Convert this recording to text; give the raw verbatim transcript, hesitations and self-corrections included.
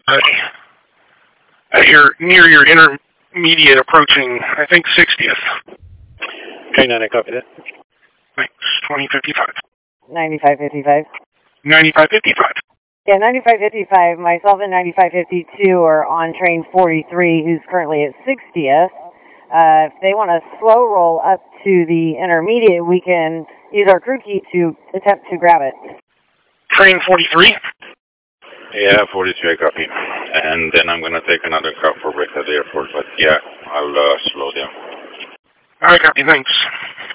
uh, you're near your intermediate approaching, I think, sixtieth. Okay, nine, I copy that. Thanks, twenty fifty-five. ninety-five fifty-five. ninety-five fifty-five. Yeah, ninety-five fifty-five, myself and ninety-five fifty-two are on train forty-three, who's currently at sixtieth. Uh, if they want to slow roll up to the intermediate, we can use our crew key to attempt to grab it. Train forty-three? Yeah, forty-three, I copy. And then I'm going to take another car for break at the airport, but yeah, I'll uh, slow down. All right, copy, thanks.